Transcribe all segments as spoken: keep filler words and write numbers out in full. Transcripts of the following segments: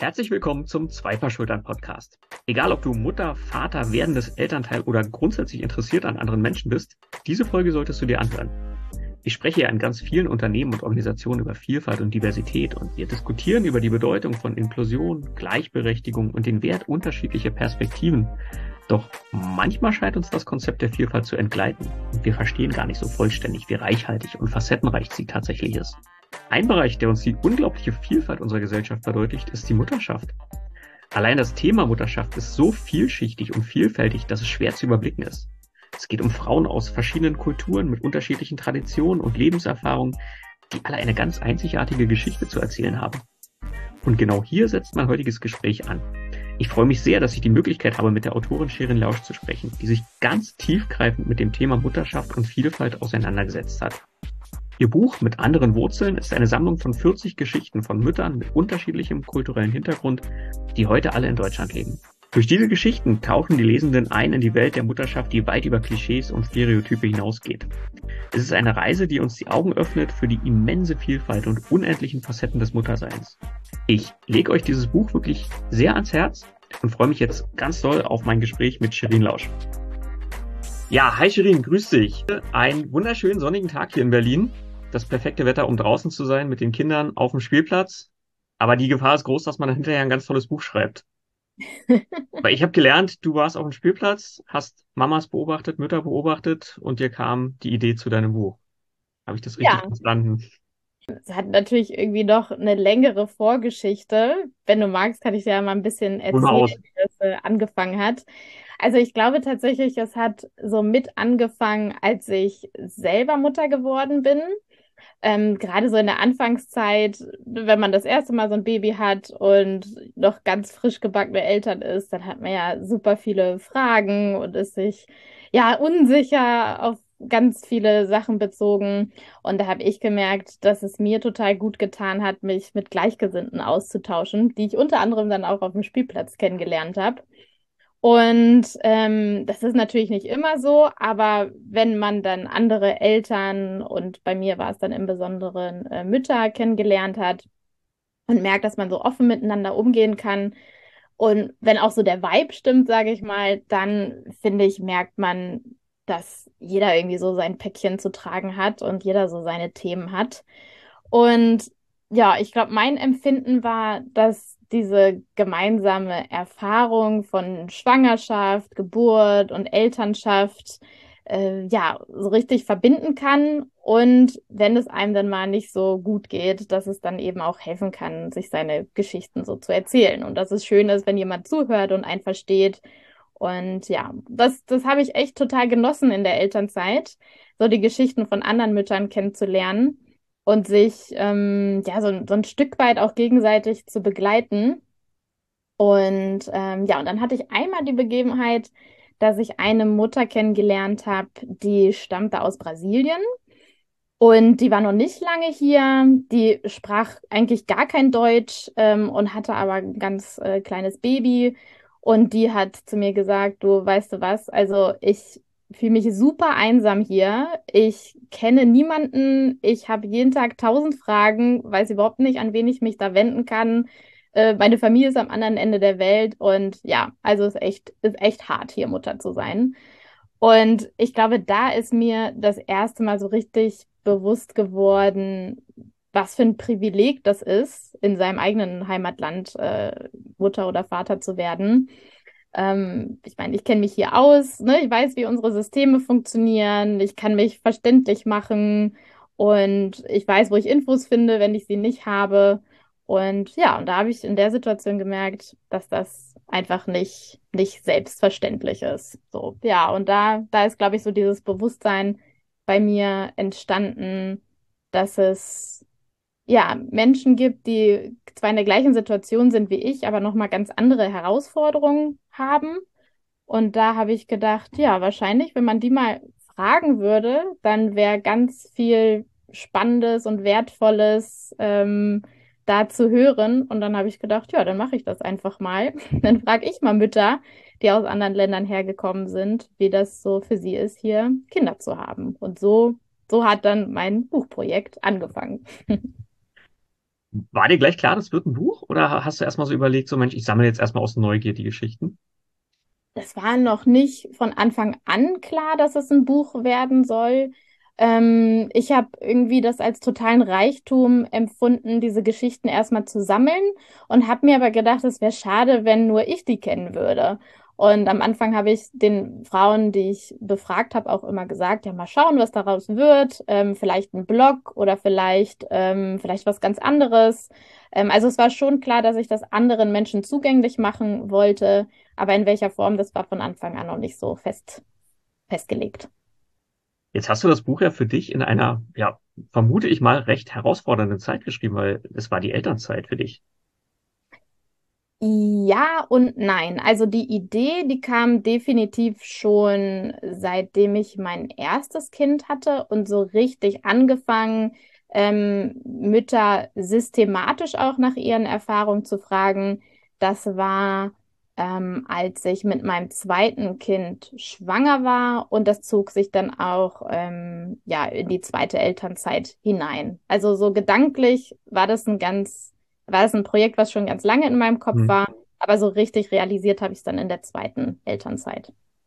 Herzlich willkommen zum Zwei-Paar-Schultern-Podcast. Egal, ob du Mutter, Vater, werdendes Elternteil oder grundsätzlich interessiert an anderen Menschen bist, diese Folge solltest du dir anhören. Ich spreche ja in ganz vielen Unternehmen und Organisationen über Vielfalt und Diversität und wir diskutieren über die Bedeutung von Inklusion, Gleichberechtigung und den Wert unterschiedlicher Perspektiven. Doch manchmal scheint uns das Konzept der Vielfalt zu entgleiten und wir verstehen gar nicht so vollständig, wie reichhaltig und facettenreich sie tatsächlich ist. Ein Bereich, der uns die unglaubliche Vielfalt unserer Gesellschaft verdeutlicht, ist die Mutterschaft. Allein das Thema Mutterschaft ist so vielschichtig und vielfältig, dass es schwer zu überblicken ist. Es geht um Frauen aus verschiedenen Kulturen mit unterschiedlichen Traditionen und Lebenserfahrungen, die alle eine ganz einzigartige Geschichte zu erzählen haben. Und genau hier setzt mein heutiges Gespräch an. Ich freue mich sehr, dass ich die Möglichkeit habe, mit der Autorin Shirin Lausch zu sprechen, die sich ganz tiefgreifend mit dem Thema Mutterschaft und Vielfalt auseinandergesetzt hat. Ihr Buch Mit anderen Wurzeln ist eine Sammlung von vierzig Geschichten von Müttern mit unterschiedlichem kulturellen Hintergrund, die heute alle in Deutschland leben. Durch diese Geschichten tauchen die Lesenden ein in die Welt der Mutterschaft, die weit über Klischees und Stereotype hinausgeht. Es ist eine Reise, die uns die Augen öffnet für die immense Vielfalt und unendlichen Facetten des Mutterseins. Ich lege euch dieses Buch wirklich sehr ans Herz und freue mich jetzt ganz doll auf mein Gespräch mit Shirin Lausch. Ja, hi Shirin, grüß dich. Einen wunderschönen sonnigen Tag hier in Berlin. Das perfekte Wetter, um draußen zu sein mit den Kindern auf dem Spielplatz. Aber die Gefahr ist groß, dass man dann hinterher ein ganz tolles Buch schreibt. Weil ich habe gelernt, du warst auf dem Spielplatz, hast Mamas beobachtet, Mütter beobachtet und dir kam die Idee zu deinem Buch. Habe ich das richtig Ja, verstanden? es hat natürlich irgendwie noch eine längere Vorgeschichte. Wenn du magst, kann ich dir ja mal ein bisschen Hol mal erzählen, aus. wie das äh, angefangen hat. Also ich glaube tatsächlich, es hat so mit angefangen, als ich selber Mutter geworden bin. Ähm, gerade so in der Anfangszeit, wenn man das erste Mal so ein Baby hat und noch ganz frisch gebackene Eltern ist, dann hat man ja super viele Fragen und ist sich ja unsicher auf ganz viele Sachen bezogen. Und da habe ich gemerkt, dass es mir total gut getan hat, mich mit Gleichgesinnten auszutauschen, die ich unter anderem dann auch auf dem Spielplatz kennengelernt habe. Und ähm, das ist natürlich nicht immer so, aber wenn man dann andere Eltern und bei mir war es dann im Besonderen äh, Mütter kennengelernt hat und merkt, dass man so offen miteinander umgehen kann und wenn auch so der Vibe stimmt, sage ich mal, dann finde ich, merkt man, dass jeder irgendwie so sein Päckchen zu tragen hat und jeder so seine Themen hat. Und ja, ich glaube, mein Empfinden war, dass diese gemeinsame Erfahrung von Schwangerschaft, Geburt und Elternschaft äh, ja so richtig verbinden kann. Und wenn es einem dann mal nicht so gut geht, dass es dann eben auch helfen kann, sich seine Geschichten so zu erzählen. Und dass es schön ist, wenn jemand zuhört und einen versteht. Und ja, das, das habe ich echt total genossen in der Elternzeit, so die Geschichten von anderen Müttern kennenzulernen und sich ähm, ja so, so ein Stück weit auch gegenseitig zu begleiten. Und ähm, ja, und dann hatte ich einmal die Begebenheit, dass ich eine Mutter kennengelernt habe, die stammte aus Brasilien und die war noch nicht lange hier. Die sprach eigentlich gar kein Deutsch ähm, und hatte aber ein ganz äh, kleines Baby. Und die hat zu mir gesagt, du weißt du was, also ich fühle mich super einsam hier. Ich kenne niemanden. Ich habe jeden Tag tausend Fragen, weiß überhaupt nicht, an wen ich mich da wenden kann. Äh, meine Familie ist am anderen Ende der Welt. Und ja, also ist echt, ist echt hart, hier Mutter zu sein. Und ich glaube, da ist mir das erste Mal so richtig bewusst geworden, was für ein Privileg das ist, in seinem eigenen Heimatland äh, Mutter oder Vater zu werden. Ähm, ich meine, ich kenne mich hier aus, ne? Ich weiß, wie unsere Systeme funktionieren, ich kann mich verständlich machen und ich weiß, wo ich Infos finde, wenn ich sie nicht habe. Und ja, und da habe ich in der Situation gemerkt, dass das einfach nicht, nicht selbstverständlich ist. So, ja, und da, da ist, glaube ich, so dieses Bewusstsein bei mir entstanden, dass es ja Menschen gibt, die zwar in der gleichen Situation sind wie ich, aber nochmal ganz andere Herausforderungen haben. Und da habe ich gedacht, ja, wahrscheinlich, wenn man die mal fragen würde, dann wäre ganz viel Spannendes und Wertvolles ähm, da zu hören. Und dann habe ich gedacht, ja, dann mache ich das einfach mal. Dann frage ich mal Mütter, die aus anderen Ländern hergekommen sind, wie das so für sie ist, hier Kinder zu haben. Und so, so hat dann mein Buchprojekt angefangen. War dir gleich klar, das wird ein Buch? Oder hast du erstmal so überlegt, so Mensch, ich sammle jetzt erstmal aus Neugier die Geschichten? Es war noch nicht von Anfang an klar, dass es ein Buch werden soll. Ähm, ich habe irgendwie das als totalen Reichtum empfunden, diese Geschichten erstmal zu sammeln und habe mir aber gedacht, es wäre schade, wenn nur ich die kennen würde. Und am Anfang habe ich den Frauen, die ich befragt habe, auch immer gesagt, ja, mal schauen, was daraus wird. Ähm, vielleicht ein Blog oder vielleicht, ähm, vielleicht was ganz anderes. Ähm, also es war schon klar, dass ich das anderen Menschen zugänglich machen wollte. Aber in welcher Form, das war von Anfang an noch nicht so fest festgelegt. Jetzt hast du das Buch ja für dich in einer, ja, vermute ich mal, recht herausfordernden Zeit geschrieben, weil es war die Elternzeit für dich. Ja und nein. Also die Idee, die kam definitiv schon seitdem ich mein erstes Kind hatte und so richtig angefangen, ähm, Mütter systematisch auch nach ihren Erfahrungen zu fragen. Das war, ähm, als ich mit meinem zweiten Kind schwanger war und das zog sich dann auch, ähm, ja, in die zweite Elternzeit hinein. Also so gedanklich war das ein ganz war es ein Projekt, was schon ganz lange in meinem Kopf Hm. war, aber so richtig realisiert habe ich es dann in der zweiten Elternzeit.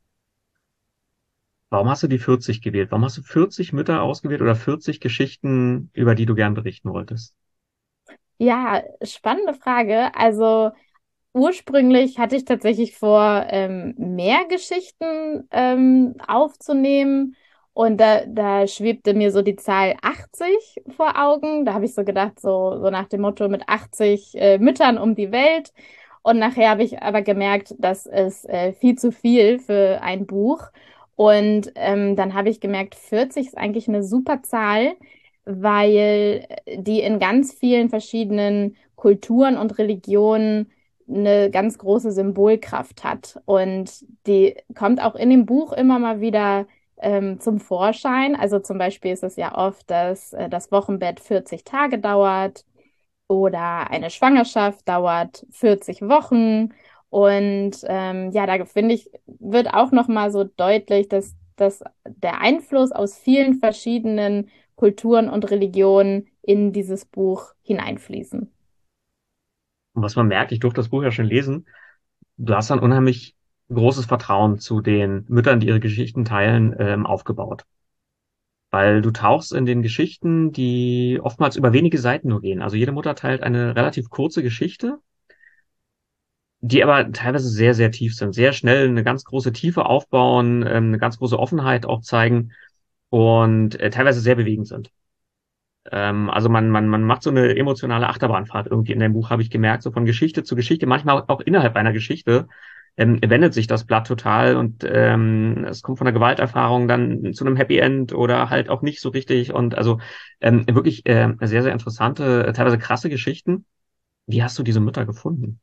Warum hast du die vierzig gewählt? Warum hast du vierzig Mütter ausgewählt oder vierzig Geschichten, über die du gern berichten wolltest? Ja, spannende Frage. Also ursprünglich hatte ich tatsächlich vor, ähm, mehr Geschichten ähm, aufzunehmen. Und da, da schwebte mir so die Zahl achtzig vor Augen. Da habe ich so gedacht, so, so nach dem Motto mit achtzig äh, Müttern um die Welt. Und nachher habe ich aber gemerkt, das ist äh, viel zu viel für ein Buch. Und ähm, dann habe ich gemerkt, vierzig ist eigentlich eine super Zahl, weil die in ganz vielen verschiedenen Kulturen und Religionen eine ganz große Symbolkraft hat. Und die kommt auch in dem Buch immer mal wieder ähm, zum Vorschein. Also zum Beispiel ist es ja oft, dass äh, das Wochenbett vierzig Tage dauert oder eine Schwangerschaft dauert vierzig Wochen. Und ähm, ja, da finde ich, wird auch noch mal so deutlich, dass, dass der Einfluss aus vielen verschiedenen Kulturen und Religionen in dieses Buch hineinfließen. Und was man merkt, ich durfte das Buch ja schon lesen, du hast ein unheimlich großes Vertrauen zu den Müttern, die ihre Geschichten teilen, ähm, aufgebaut. Weil du tauchst in den Geschichten, die oftmals über wenige Seiten nur gehen. Also jede Mutter teilt eine relativ kurze Geschichte, die aber teilweise sehr, sehr tief sind, sehr schnell eine ganz große Tiefe aufbauen, ähm, eine ganz große Offenheit auch zeigen und äh, teilweise sehr bewegend sind. Ähm, also man, man, man macht so eine emotionale Achterbahnfahrt irgendwie in dem Buch, habe ich gemerkt, so von Geschichte zu Geschichte, manchmal auch innerhalb einer Geschichte. Ähm, wendet sich das Blatt total und ähm, es kommt von der Gewalterfahrung dann zu einem Happy End oder halt auch nicht so richtig und also ähm, wirklich äh, sehr, sehr interessante, teilweise krasse Geschichten. Wie hast du diese Mütter gefunden?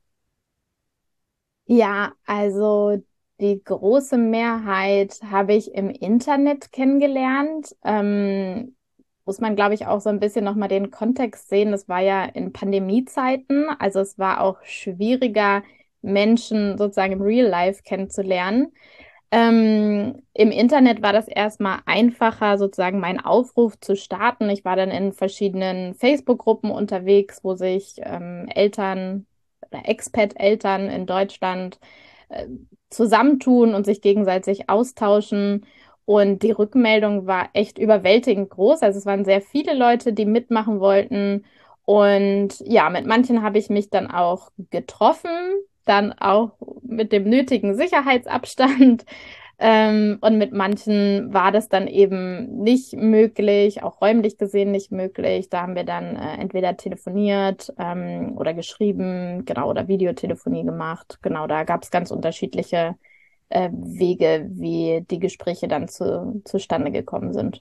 Ja, also die große Mehrheit habe ich im Internet kennengelernt. Ähm, muss man, glaube ich, auch so ein bisschen nochmal den Kontext sehen. Das war ja in Pandemiezeiten, also es war auch schwieriger, Menschen sozusagen im Real Life kennenzulernen. Ähm, im Internet war das erstmal einfacher, sozusagen meinen Aufruf zu starten. Ich war dann in verschiedenen Facebook-Gruppen unterwegs, wo sich ähm, Eltern oder Expat-Eltern in Deutschland äh, zusammentun und sich gegenseitig austauschen. Und die Rückmeldung war echt überwältigend groß. Also es waren sehr viele Leute, die mitmachen wollten. Und ja, mit manchen habe ich mich dann auch getroffen, dann auch mit dem nötigen Sicherheitsabstand. Ähm, und mit manchen war das dann eben nicht möglich, auch räumlich gesehen nicht möglich. Da haben wir dann äh, entweder telefoniert ähm, oder geschrieben, genau, oder Videotelefonie gemacht. Genau, da gab es ganz unterschiedliche äh, Wege, wie die Gespräche dann zu, zustande gekommen sind.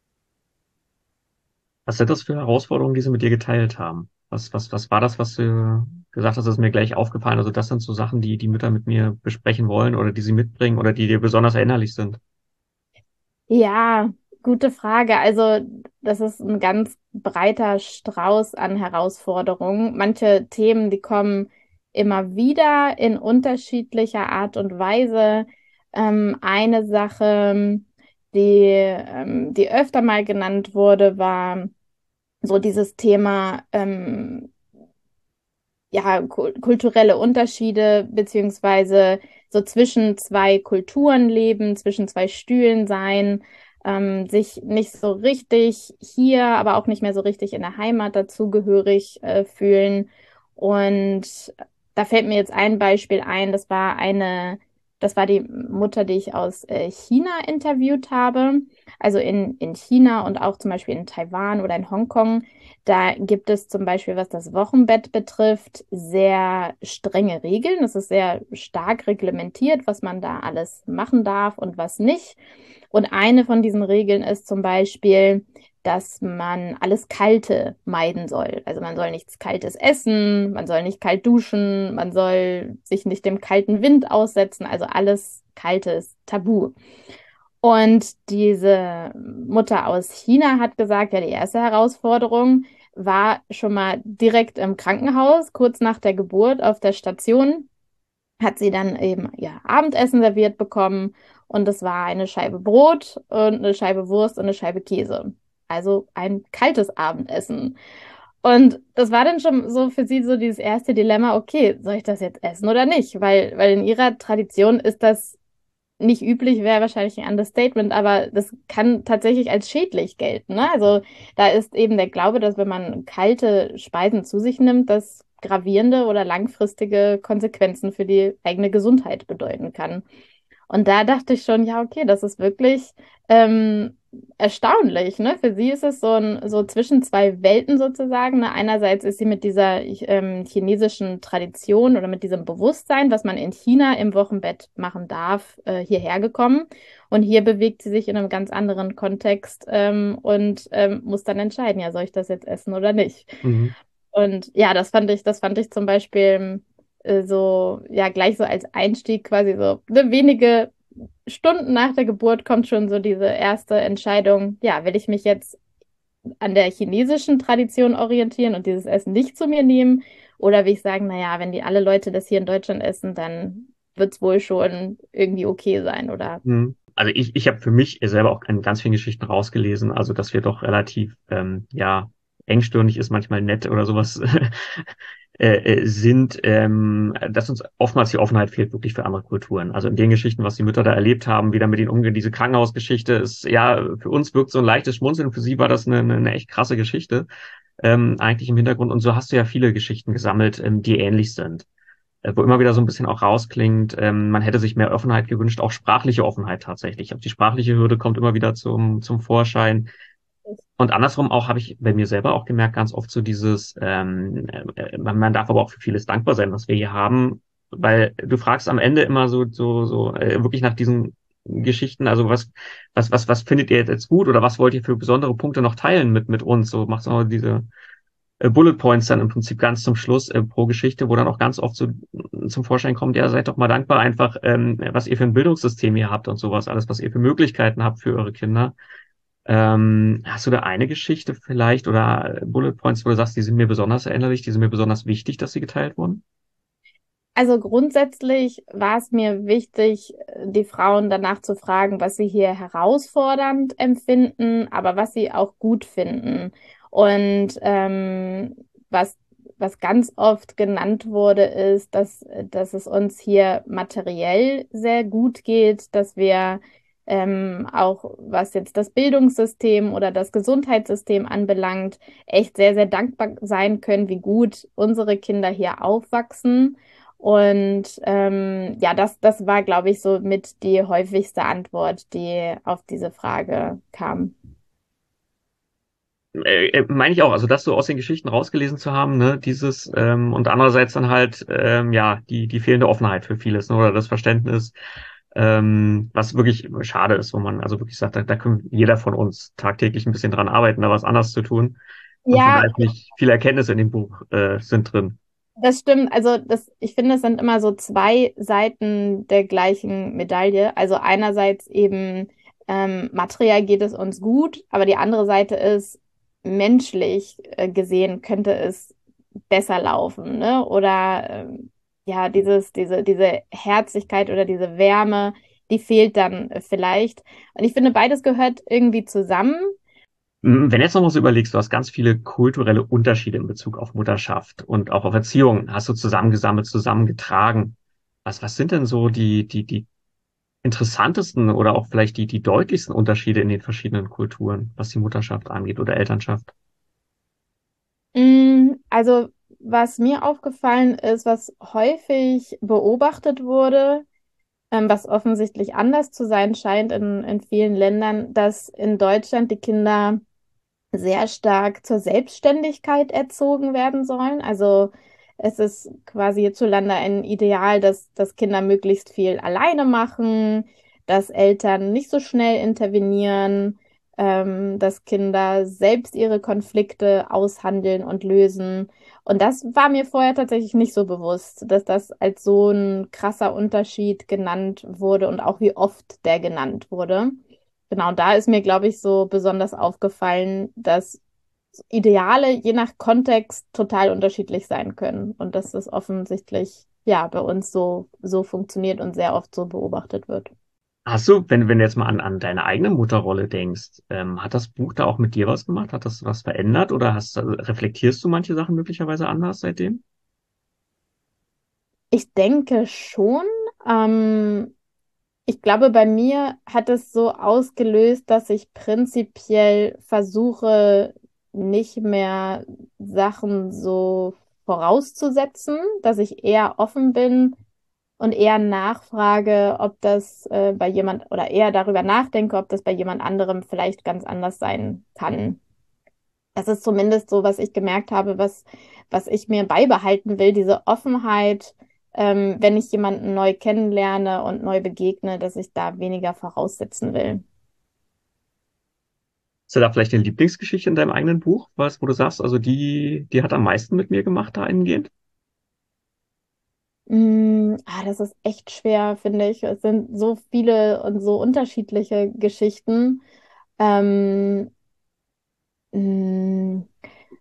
Was sind das für Herausforderungen, die sie mit dir geteilt haben? Was, was, was war das, was du gesagt hast, das ist mir gleich aufgefallen? Also das sind so Sachen, die die Mütter mit mir besprechen wollen oder die sie mitbringen oder die dir besonders erinnerlich sind. Ja, gute Frage. Also, das ist ein ganz breiter Strauß an Herausforderungen. Manche Themen, die kommen immer wieder in unterschiedlicher Art und Weise. Ähm, eine Sache, die, ähm, die öfter mal genannt wurde, war so dieses Thema, ähm, ja, ku- kulturelle Unterschiede, beziehungsweise so zwischen zwei Kulturen leben, zwischen zwei Stühlen sein, ähm, sich nicht so richtig hier, aber auch nicht mehr so richtig in der Heimat dazugehörig äh, fühlen. Und da fällt mir jetzt ein Beispiel ein, das war eine, das war die Mutter, die ich aus äh, China interviewt habe. Also in, in China und auch zum Beispiel in Taiwan oder in Hongkong. Da gibt es zum Beispiel, was das Wochenbett betrifft, sehr strenge Regeln. Es ist sehr stark reglementiert, was man da alles machen darf und was nicht. Und eine von diesen Regeln ist zum Beispiel, dass man alles Kalte meiden soll. Also man soll nichts Kaltes essen, man soll nicht kalt duschen, man soll sich nicht dem kalten Wind aussetzen. Also alles Kaltes tabu. Und diese Mutter aus China hat gesagt, ja, die erste Herausforderung war schon mal direkt im Krankenhaus, kurz nach der Geburt auf der Station, hat sie dann eben ihr Abendessen serviert bekommen und das war eine Scheibe Brot und eine Scheibe Wurst und eine Scheibe Käse. Also ein kaltes Abendessen. Und das war dann schon so für sie so dieses erste Dilemma, okay, soll ich das jetzt essen oder nicht? Weil, weil in ihrer Tradition ist das nicht üblich, wäre wahrscheinlich ein Understatement, aber das kann tatsächlich als schädlich gelten. Ne? Also da ist eben der Glaube, dass wenn man kalte Speisen zu sich nimmt, das gravierende oder langfristige Konsequenzen für die eigene Gesundheit bedeuten kann. Und da dachte ich schon, ja, okay, das ist wirklich ähm, erstaunlich. Ne? Für sie ist es so ein, so zwischen zwei Welten sozusagen. Ne? Einerseits ist sie mit dieser ähm, chinesischen Tradition oder mit diesem Bewusstsein, was man in China im Wochenbett machen darf, äh, hierher gekommen. Und hier bewegt sie sich in einem ganz anderen Kontext ähm, und ähm, muss dann entscheiden, ja, soll ich das jetzt essen oder nicht? Mhm. Und ja, das fand ich, das fand ich zum Beispiel äh, so, ja, gleich so als Einstieg quasi so ne, wenige Stunden nach der Geburt kommt schon so diese erste Entscheidung, ja, will ich mich jetzt an der chinesischen Tradition orientieren und dieses Essen nicht zu mir nehmen? Oder will ich sagen, naja, wenn die alle Leute das hier in Deutschland essen, dann wird es wohl schon irgendwie okay sein, oder? Mhm. Also ich, ich habe für mich selber auch in ganz vielen Geschichten rausgelesen, also dass wir doch relativ, ähm, ja, engstirnig ist manchmal nett oder sowas äh, äh, sind, ähm, dass uns oftmals die Offenheit fehlt wirklich für andere Kulturen. Also in den Geschichten, was die Mütter da erlebt haben, wie da mit ihnen umgehen, diese Krankenhausgeschichte ist, ja, für uns wirkt so ein leichtes Schmunzeln, für sie war das eine, eine, eine echt krasse Geschichte, ähm, eigentlich im Hintergrund. Und so hast du ja viele Geschichten gesammelt, ähm, die ähnlich sind, äh, wo immer wieder so ein bisschen auch rausklingt, ähm, man hätte sich mehr Offenheit gewünscht, auch sprachliche Offenheit tatsächlich. Auch die sprachliche Hürde kommt immer wieder zum, zum Vorschein. Und andersrum auch habe ich bei mir selber auch gemerkt, ganz oft so dieses, ähm, äh, man, man darf aber auch für vieles dankbar sein, was wir hier haben, weil du fragst am Ende immer so, so, so äh, wirklich nach diesen Geschichten, also was, was, was, was findet ihr jetzt gut oder was wollt ihr für besondere Punkte noch teilen mit, mit uns? So macht so diese äh, Bullet Points dann im Prinzip ganz zum Schluss äh, pro Geschichte, wo dann auch ganz oft so zum Vorschein kommt, ja, seid doch mal dankbar einfach, ähm, was ihr für ein Bildungssystem hier habt und sowas, alles, was ihr für Möglichkeiten habt für eure Kinder. Ähm, hast du da eine Geschichte vielleicht oder Bullet Points, wo du sagst, die sind mir besonders erinnerlich, die sind mir besonders wichtig, dass sie geteilt wurden? Also grundsätzlich war es mir wichtig, die Frauen danach zu fragen, was sie hier herausfordernd empfinden, aber was sie auch gut finden. Und ähm, was, was ganz oft genannt wurde, ist, dass, dass es uns hier materiell sehr gut geht, dass wir ähm, auch, was jetzt das Bildungssystem oder das Gesundheitssystem anbelangt, echt sehr, sehr dankbar sein können, wie gut unsere Kinder hier aufwachsen. Und ähm, ja, das, das war, glaube ich, so mit die häufigste Antwort, die auf diese Frage kam. Äh, äh, meine ich auch, also das so aus den Geschichten rausgelesen zu haben, ne, dieses ähm, und andererseits dann halt ähm, ja die die fehlende Offenheit für vieles, ne, oder das Verständnis, ähm, was wirklich schade ist, wo man also wirklich sagt, da, da können jeder von uns tagtäglich ein bisschen dran arbeiten, da was anders zu tun. Und von Ja, daher finde ich viele Erkenntnisse in dem Buch äh, sind drin. das stimmt. Also das, ich finde, es sind immer so zwei Seiten der gleichen Medaille. Also einerseits eben ähm, materiell geht es uns gut, aber die andere Seite ist, menschlich äh, gesehen könnte es besser laufen, ne? Oder ähm, ja, dieses, diese, diese Herzlichkeit oder diese Wärme, die fehlt dann äh, vielleicht. Und ich finde, beides gehört irgendwie zusammen. Wenn du jetzt nochmal so überlegst, du hast ganz viele kulturelle Unterschiede in Bezug auf Mutterschaft und auch auf Erziehung, hast du zusammengesammelt, zusammengetragen. Was, was sind denn so die, die, die interessantesten oder auch vielleicht die, die deutlichsten Unterschiede in den verschiedenen Kulturen, was die Mutterschaft angeht oder Elternschaft? Mm, Also, was mir aufgefallen ist, was häufig beobachtet wurde, ähm, was offensichtlich anders zu sein scheint in, in vielen Ländern, dass in Deutschland die Kinder sehr stark zur Selbstständigkeit erzogen werden sollen. Also es ist quasi hierzulande ein Ideal, dass, dass Kinder möglichst viel alleine machen, dass Eltern nicht so schnell intervenieren, ähm, dass Kinder selbst ihre Konflikte aushandeln und lösen. Und das war mir vorher tatsächlich nicht so bewusst, dass das als so ein krasser Unterschied genannt wurde und auch wie oft der genannt wurde. Genau, da ist mir, glaube ich, so besonders aufgefallen, dass Ideale je nach Kontext total unterschiedlich sein können und dass das offensichtlich ja bei uns so, so funktioniert und sehr oft so beobachtet wird. Hast du, wenn, wenn du jetzt mal an, an deine eigene Mutterrolle denkst, ähm, hat das Buch da auch mit dir was gemacht? Hat das was verändert oder hast, also reflektierst du manche Sachen möglicherweise anders seitdem? Ich denke schon. Ähm, Ich glaube, bei mir hat es so ausgelöst, dass ich prinzipiell versuche, nicht mehr Sachen so vorauszusetzen, dass ich eher offen bin und eher nachfrage, ob das äh, bei jemand oder eher darüber nachdenke, ob das bei jemand anderem vielleicht ganz anders sein kann. Das ist zumindest so, was ich gemerkt habe, was, was ich mir beibehalten will, diese Offenheit, ähm, wenn ich jemanden neu kennenlerne und neu begegne, dass ich da weniger voraussetzen will. Hast du da vielleicht eine Lieblingsgeschichte in deinem eigenen Buch, was, wo du sagst, also die, die hat am meisten mit mir gemacht dahingehend? Mm, ah, das ist echt schwer, finde ich. Es sind so viele und so unterschiedliche Geschichten. Ähm, mm,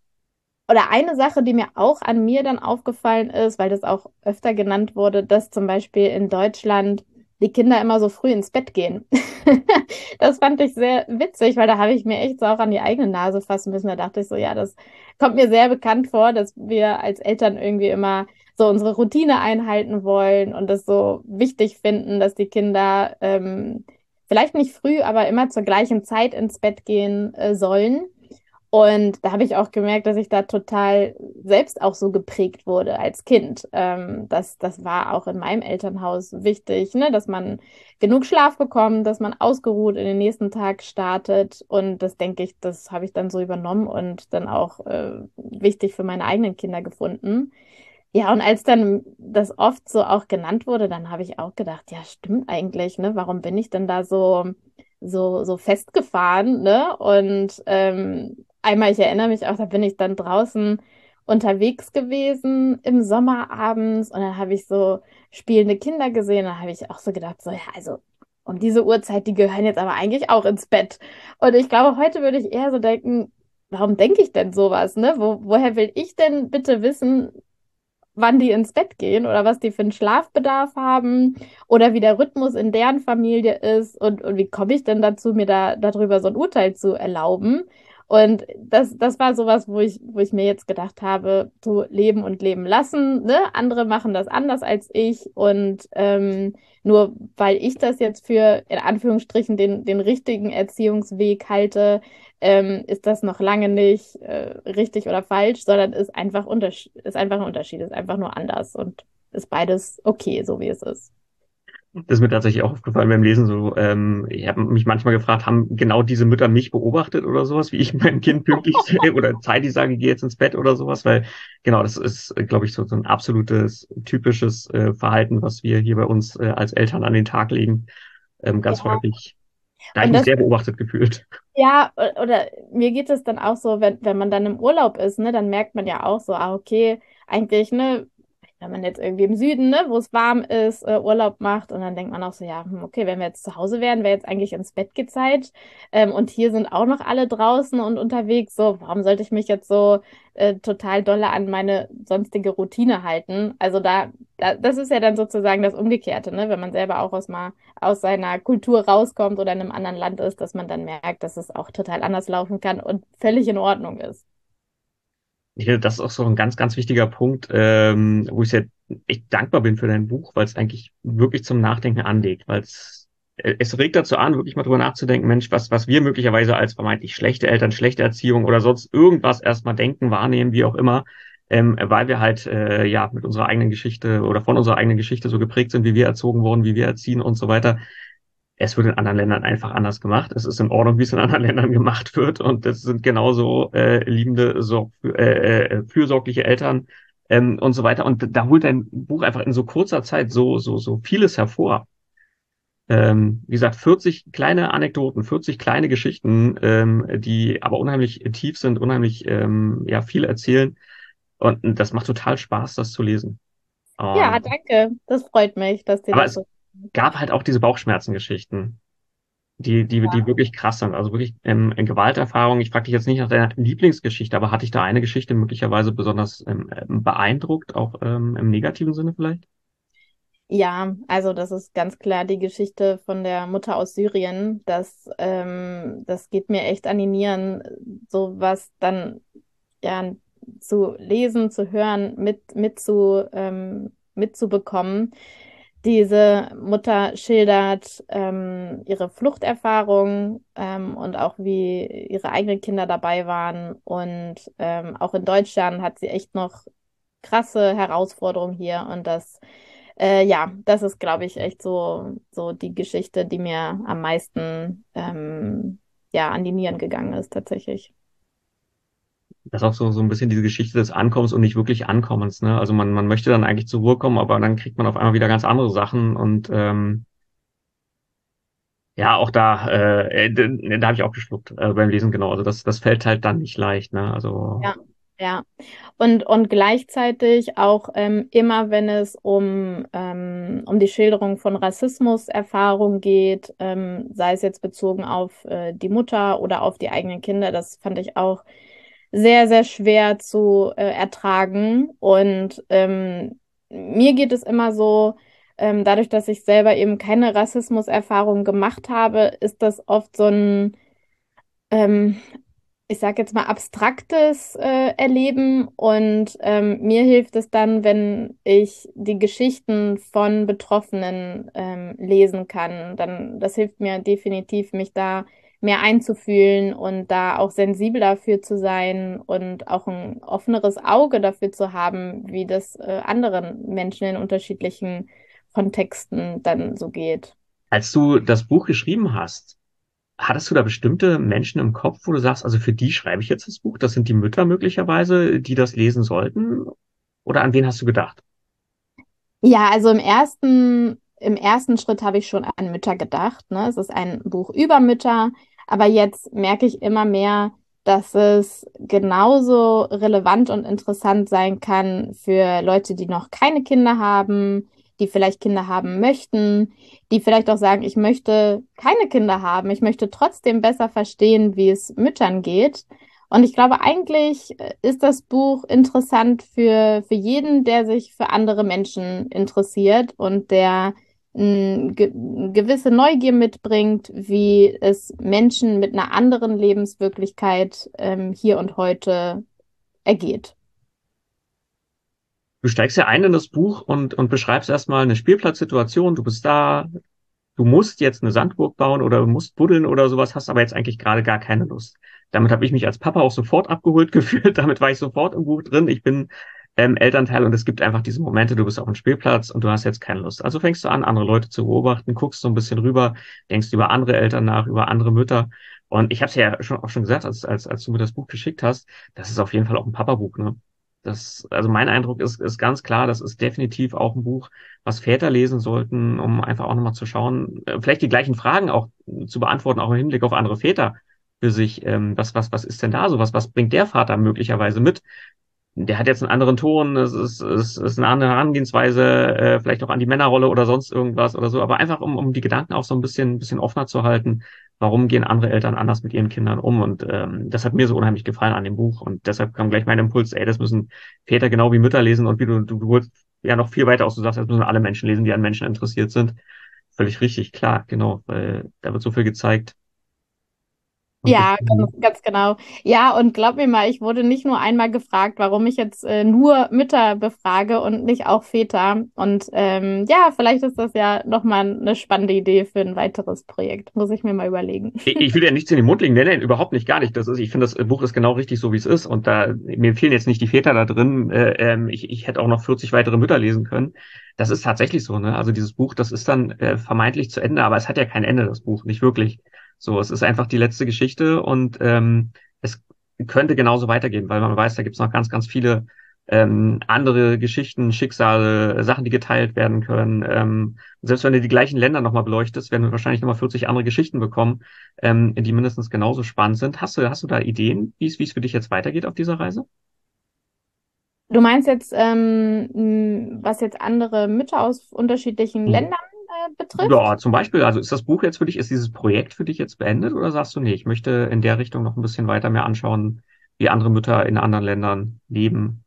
Oder eine Sache, die mir auch an mir dann aufgefallen ist, weil das auch öfter genannt wurde, dass zum Beispiel in Deutschland die Kinder immer so früh ins Bett gehen. Das fand ich sehr witzig, weil da habe ich mir echt so auch an die eigene Nase fassen müssen. Da dachte ich so, ja, das kommt mir sehr bekannt vor, dass wir als Eltern irgendwie immer so unsere Routine einhalten wollen und das so wichtig finden, dass die Kinder ähm, vielleicht nicht früh, aber immer zur gleichen Zeit ins Bett gehen äh, sollen. Und da habe ich auch gemerkt, dass ich da total selbst auch so geprägt wurde als Kind. Ähm, das, das war auch in meinem Elternhaus wichtig, ne? Dass man genug Schlaf bekommt, dass man ausgeruht in den nächsten Tag startet. Und das denke ich, das habe ich dann so übernommen und dann auch äh, wichtig für meine eigenen Kinder gefunden. Ja, und als dann das oft so auch genannt wurde, dann habe ich auch gedacht, ja, stimmt eigentlich, ne? Warum bin ich denn da so, so, so festgefahren, ne? Und ähm, einmal, ich erinnere mich auch, da bin ich dann draußen unterwegs gewesen im Sommer abends und dann habe ich so spielende Kinder gesehen. Da habe ich auch so gedacht, so, ja, also um diese Uhrzeit, die gehören jetzt aber eigentlich auch ins Bett. Und ich glaube, heute würde ich eher so denken, warum denke ich denn sowas, ne? Wo, woher will ich denn bitte wissen, wann die ins Bett gehen oder was die für einen Schlafbedarf haben oder wie der Rhythmus in deren Familie ist und, und wie komme ich denn dazu, mir da darüber so ein Urteil zu erlauben? Und das, das war sowas, wo ich, wo ich mir jetzt gedacht habe, so leben und leben lassen, ne? Andere machen das anders als ich und ähm, nur weil ich das jetzt für in Anführungsstrichen den, den richtigen Erziehungsweg halte, ähm, ist das noch lange nicht äh, richtig oder falsch, sondern ist einfach, Unterschied, ist einfach ein Unterschied, ist einfach nur anders und ist beides okay, so wie es ist. Das ist mir tatsächlich auch aufgefallen beim Lesen. So, ähm, ich habe mich manchmal gefragt, haben genau diese Mütter mich beobachtet oder sowas, wie ich mein Kind pünktlich oder zeitig sage, geh jetzt ins Bett oder sowas, weil genau, das ist, glaube ich, so, so ein absolutes typisches äh, Verhalten, was wir hier bei uns äh, als Eltern an den Tag legen, ähm, ganz Ja, häufig. Da habe ich und mich das, sehr beobachtet gefühlt. ja, o- oder mir geht es dann auch so, wenn, wenn man dann im Urlaub ist, ne, dann merkt man ja auch so, ah, okay, eigentlich, ne, wenn man jetzt irgendwie im Süden, ne, wo es warm ist, äh, Urlaub macht und dann denkt man auch so, ja, hm, okay, wenn wir jetzt zu Hause wären, wäre jetzt eigentlich ins Bett gezeit. Ähm, und hier sind auch noch alle draußen und unterwegs. So, warum sollte ich mich jetzt so äh, total dolle an meine sonstige Routine halten? Also da, da, das ist ja dann sozusagen das Umgekehrte, ne? Wenn man selber auch aus mal aus seiner Kultur rauskommt oder in einem anderen Land ist, dass man dann merkt, dass es auch total anders laufen kann und völlig in Ordnung ist. Ich finde, das ist auch so ein ganz, ganz wichtiger Punkt, ähm, wo ich sehr echt dankbar bin für dein Buch, weil es eigentlich wirklich zum Nachdenken anregt, weil es, äh, es regt dazu an, wirklich mal drüber nachzudenken, Mensch, was, was wir möglicherweise als vermeintlich schlechte Eltern, schlechte Erziehung oder sonst irgendwas erstmal denken, wahrnehmen, wie auch immer, ähm, weil wir halt, äh, ja, mit unserer eigenen Geschichte oder von unserer eigenen Geschichte so geprägt sind, wie wir erzogen wurden, wie wir erziehen und so weiter. Es wird in anderen Ländern einfach anders gemacht. Es ist in Ordnung, wie es in anderen Ländern gemacht wird. Und das sind genauso äh, liebende, sorg äh, äh, fürsorgliche Eltern ähm, und so weiter. Und da holt dein Buch einfach in so kurzer Zeit so, so, so vieles hervor. Ähm, wie gesagt, vierzig kleine Anekdoten, vierzig kleine Geschichten, ähm, die aber unheimlich tief sind, unheimlich ähm, ja viel erzählen. Und das macht total Spaß, das zu lesen. Ja, Und, danke. Das freut mich, dass dir aber das es so. gab halt auch diese Bauchschmerzengeschichten. Die, die, die wirklich krass sind. Also wirklich ähm, in Gewalterfahrung. Ich frage dich jetzt nicht nach deiner Lieblingsgeschichte, aber hatte ich da eine Geschichte möglicherweise besonders ähm, ähm, beeindruckt, auch ähm, im negativen Sinne vielleicht? Ja, also das ist ganz klar die Geschichte von der Mutter aus Syrien. Das, ähm, das geht mir echt an die Nieren, so was dann ja zu lesen, zu hören, mit, mit zu, ähm, mitzubekommen. Diese Mutter schildert ähm, ihre Fluchterfahrung ähm, und auch wie ihre eigenen Kinder dabei waren. Und ähm, auch in Deutschland hat sie echt noch krasse Herausforderungen hier. Und das, äh, ja, das ist, glaube ich, echt so, so die Geschichte, die mir am meisten ähm, ja, an die Nieren gegangen ist, tatsächlich. Das ist auch so, so ein bisschen diese Geschichte des Ankommens und nicht wirklich Ankommens, ne? Also man, man möchte dann eigentlich zur Ruhe kommen, aber dann kriegt man auf einmal wieder ganz andere Sachen und ähm, ja, auch da, äh, äh, da habe ich auch geschluckt äh, beim Lesen, genau. Also das, das fällt halt dann nicht leicht, ne? Also Ja, ja. Und, und gleichzeitig auch ähm, immer, wenn es um, ähm, um die Schilderung von Rassismuserfahrung geht, ähm, sei es jetzt bezogen auf äh, die Mutter oder auf die eigenen Kinder, das fand ich auch sehr, sehr schwer zu äh, ertragen. Und ähm, mir geht es immer so, ähm, dadurch, dass ich selber eben keine Rassismuserfahrung gemacht habe, ist das oft so ein ähm, ich sage jetzt mal, abstraktes äh, Erleben und ähm, mir hilft es dann, wenn ich die Geschichten von Betroffenen ähm, lesen kann. Dann, das hilft mir definitiv, mich da mehr einzufühlen und da auch sensibel dafür zu sein und auch ein offeneres Auge dafür zu haben, wie das äh, anderen Menschen in unterschiedlichen Kontexten dann so geht. als du das Buch geschrieben hast, hattest du da bestimmte Menschen im Kopf, wo du sagst, also für die schreibe ich jetzt das Buch? Das sind die Mütter möglicherweise, die das lesen sollten? Oder an wen hast du gedacht? Ja, also im ersten, im ersten Schritt habe ich schon an Mütter gedacht, ne? Es ist ein Buch über Mütter, aber jetzt merke ich immer mehr, dass es genauso relevant und interessant sein kann für Leute, die noch keine Kinder haben, die vielleicht Kinder haben möchten, die vielleicht auch sagen, ich möchte keine Kinder haben, ich möchte trotzdem besser verstehen, wie es Müttern geht. Und ich glaube, eigentlich äh, ist das Buch interessant für, für jeden, der sich für andere Menschen interessiert und der eine ge gewisse Neugier mitbringt, wie es Menschen mit einer anderen Lebenswirklichkeit ähm, hier und heute ergeht. Du steigst ja ein in das Buch und, und beschreibst erstmal eine Spielplatzsituation. Du bist da, du musst jetzt eine Sandburg bauen oder musst buddeln oder sowas, hast aber jetzt eigentlich gerade gar keine Lust. Damit habe ich mich als Papa auch sofort abgeholt gefühlt. Damit war ich sofort im Buch drin. Ich bin ähm, Elternteil und es gibt einfach diese Momente, du bist auf dem Spielplatz und du hast jetzt keine Lust. Also fängst du an, andere Leute zu beobachten, guckst so ein bisschen rüber, denkst über andere Eltern nach, über andere Mütter. Und ich habe es ja schon, auch schon gesagt, als, als, als du mir das Buch geschickt hast, das ist auf jeden Fall auch ein Papa-Buch, ne? Das, also mein Eindruck ist, ist ganz klar, das ist definitiv auch ein Buch, was Väter lesen sollten, um einfach auch nochmal zu schauen, äh, vielleicht die gleichen Fragen auch zu beantworten, auch im Hinblick auf andere Väter für sich. Ähm, was, was, was ist denn da so? Was, was bringt der Vater möglicherweise mit, der hat jetzt einen anderen Ton, es ist, es ist eine andere Herangehensweise, äh, vielleicht auch an die Männerrolle oder sonst irgendwas oder so, aber einfach um, um die Gedanken auch so ein bisschen, ein bisschen offener zu halten, warum gehen andere Eltern anders mit ihren Kindern um? Und ähm, das hat mir so unheimlich gefallen an dem Buch und deshalb kam gleich mein Impuls, ey, das müssen Väter genau wie Mütter lesen und wie du, du, du holst ja noch viel weiter aus, du sagst, das müssen alle Menschen lesen, die an Menschen interessiert sind. Völlig richtig, klar, genau, weil da wird so viel gezeigt und Ja, ganz, beschrieben. ganz genau. Ja, und glaub mir mal, ich wurde nicht nur einmal gefragt, warum ich jetzt äh, nur Mütter befrage und nicht auch Väter. Und ähm, ja, vielleicht ist das ja nochmal eine spannende Idee für ein weiteres Projekt. Muss ich mir mal überlegen. Ich ich will ja nichts in den Mund legen, nein, nein, überhaupt nicht, gar nicht. Das ist, ich finde, das Buch ist genau richtig so, wie es ist. Und da, mir fehlen jetzt nicht die Väter da drin. Äh, ähm, ich, ich hätte auch noch vierzig weitere Mütter lesen können. Das ist tatsächlich so, ne? Also dieses Buch, das ist dann äh, vermeintlich zu Ende, aber es hat ja kein Ende, das Buch, nicht wirklich. So, es ist einfach die letzte Geschichte und ähm, es könnte genauso weitergehen, weil man weiß, da gibt's noch ganz, ganz viele ähm, andere Geschichten, Schicksale, Sachen, die geteilt werden können. Ähm, selbst wenn du die gleichen Länder nochmal beleuchtest, werden wir wahrscheinlich nochmal vierzig andere Geschichten bekommen, ähm, die mindestens genauso spannend sind. Hast du, hast du da Ideen, wie es, wie es für dich jetzt weitergeht auf dieser Reise? Du meinst jetzt, ähm, m, was jetzt andere Mütter aus unterschiedlichen Ländern äh, betrifft? Ja, zum Beispiel, also ist das Buch jetzt für dich, ist dieses Projekt für dich jetzt beendet oder sagst du, nee, ich möchte in der Richtung noch ein bisschen weiter mir anschauen, wie andere Mütter in anderen Ländern leben?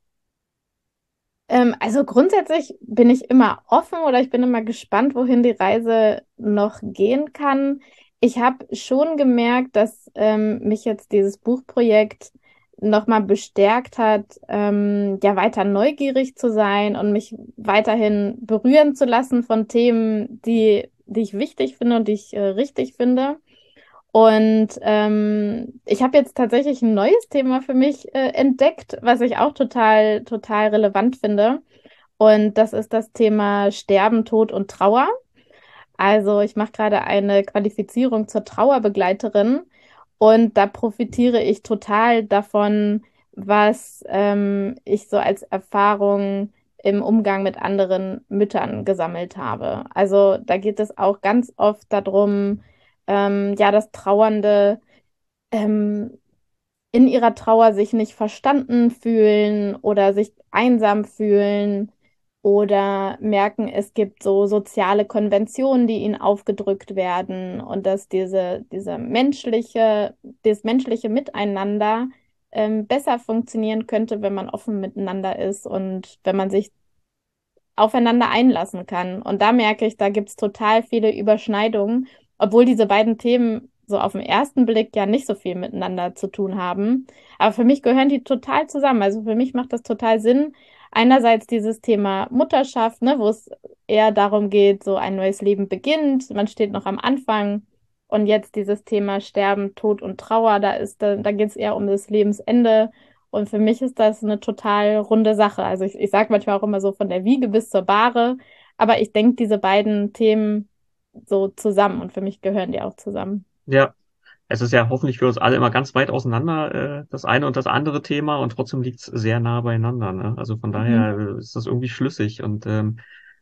Ähm, also grundsätzlich bin ich immer offen oder ich bin immer gespannt, wohin die Reise noch gehen kann. Ich habe schon gemerkt, dass ähm, mich jetzt dieses Buchprojekt nochmal bestärkt hat, ähm, ja weiter neugierig zu sein und mich weiterhin berühren zu lassen von Themen, die, die ich wichtig finde und die ich äh, richtig finde. Und ähm, ich habe jetzt tatsächlich ein neues Thema für mich äh, entdeckt, was ich auch total, total relevant finde. Und das ist das Thema Sterben, Tod und Trauer. Also ich mache gerade eine Qualifizierung zur Trauerbegleiterin und da profitiere ich total davon, was ähm, ich so als Erfahrung im Umgang mit anderen Müttern gesammelt habe. Also da geht es auch ganz oft darum, ähm, ja, dass Trauernde ähm, in ihrer Trauer sich nicht verstanden fühlen oder sich einsam fühlen oder merken, es gibt so soziale Konventionen, die ihnen aufgedrückt werden und dass diese, diese menschliche, das menschliche Miteinander ähm, besser funktionieren könnte, wenn man offen miteinander ist und wenn man sich aufeinander einlassen kann. Und da merke ich, da gibt es total viele Überschneidungen, obwohl diese beiden Themen so auf den ersten Blick ja nicht so viel miteinander zu tun haben. Aber für mich gehören die total zusammen. Also für mich macht das total Sinn. Einerseits dieses Thema Mutterschaft, ne, wo es eher darum geht, so ein neues Leben beginnt, man steht noch am Anfang. Und jetzt dieses Thema Sterben, Tod und Trauer, da ist, da, da geht es eher um das Lebensende. Und für mich ist das eine total runde Sache. Also ich, ich sage manchmal auch immer so von der Wiege bis zur Bahre, aber ich denke diese beiden Themen so zusammen und für mich gehören die auch zusammen. Ja, es ist ja hoffentlich für uns alle immer ganz weit auseinander, äh, das eine und das andere Thema und trotzdem liegt es sehr nah beieinander, ne? Also von Mhm. daher äh, ist das irgendwie schlüssig und ähm,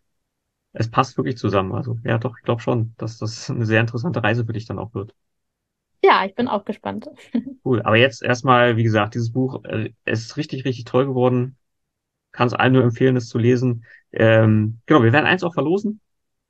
es passt wirklich zusammen. Also ja, doch, ich glaube schon, dass das eine sehr interessante Reise für dich dann auch wird. Ja, ich bin auch gespannt. Cool. Aber jetzt erstmal, wie gesagt, dieses Buch äh, ist richtig, richtig toll geworden. Kann es allen nur empfehlen, es zu lesen. Ähm, genau, wir werden eins auch verlosen.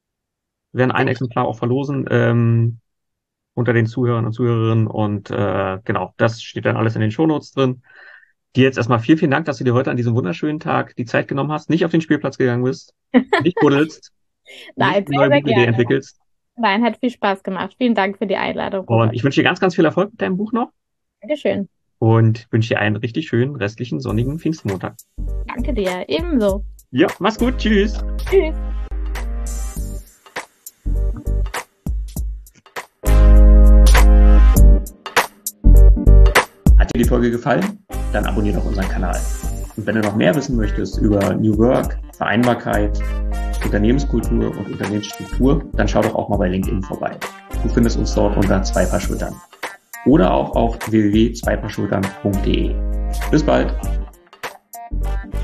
Wir werden ein Sehr Exemplar auch verlosen ähm, unter den Zuhörern und Zuhörerinnen. Und äh, genau, das steht dann alles in den Shownotes drin. Dir jetzt erstmal vielen, vielen Dank, dass du dir heute an diesem wunderschönen Tag die Zeit genommen hast, nicht auf den Spielplatz gegangen bist, nicht buddelst, nicht Nein, eine sehr, neue sehr Buchidee gerne. entwickelst. Nein, hat viel Spaß gemacht. Vielen Dank für die Einladung, Und Robert. ich wünsche dir ganz, ganz viel Erfolg mit deinem Buch noch Dankeschön. und wünsche dir einen richtig schönen restlichen sonnigen Pfingstmontag. Danke dir. Ebenso. Ja, mach's gut. Tschüss. Tschüss. Hat dir die Folge gefallen? Dann abonniere doch unseren Kanal. Und wenn du noch mehr wissen möchtest über New Work, Vereinbarkeit, Unternehmenskultur und Unternehmensstruktur, dann schau doch auch mal bei LinkedIn vorbei. Du findest uns dort unter zwei Paar Schultern. Oder auch auf w w w punkt zwei paar schultern punkt d e. Bis bald!